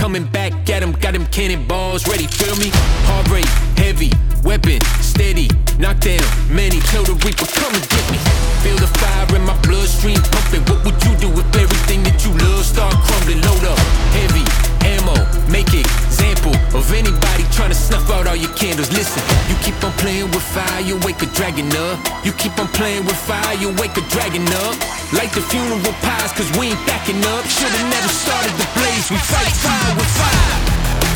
coming back at him, got him cannonballs ready, feel me? Heart rate, heavy, weapon, steady, knock down many, kill the reaper, come and get me. Feel the fire in my bloodstream pumping. What would you do if everything that you love start crumbling? Load up, heavy, ammo, make example of anybody trying to snuff out all your candles. Listen, you keep on playing with fire, you wake a dragon up. You keep on playing with fire, you wake a dragon up. Light the funeral pies, cause we ain't backing up. Should've never started the blaze, we fight fire with fire.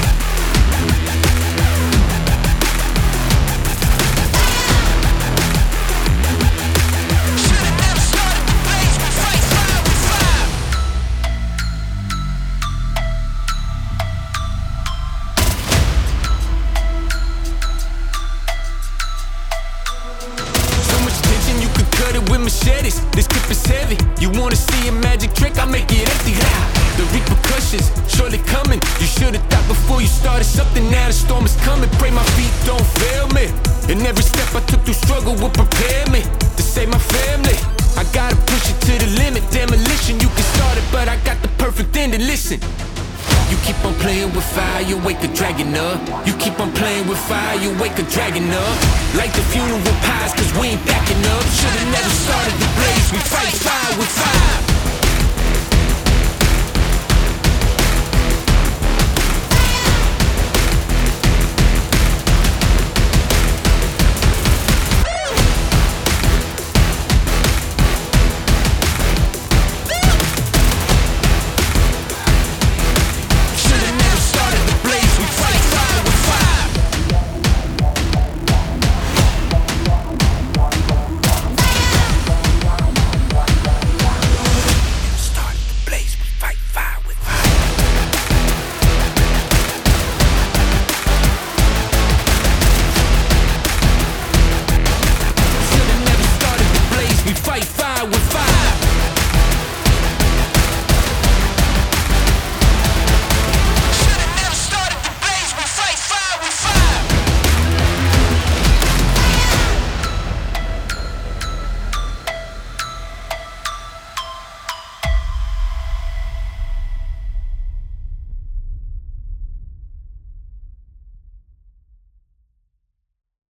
With machetes, this clip is heavy. You wanna see a magic trick? I make it empty. The repercussions surely coming. You should've thought before you started something. Now the storm is coming. Pray my feet don't fail me. And every step I took through struggle will prepare me to save my family. I gotta push it to the limit. Demolition, you can start it, but I got the perfect ending. Listen. You keep on playing with fire, you wake a dragon up. You keep on playing with fire, you wake a dragon up. Light the funeral pies, cause we ain't backing up. Should've never started the blaze, we fight fire with fire.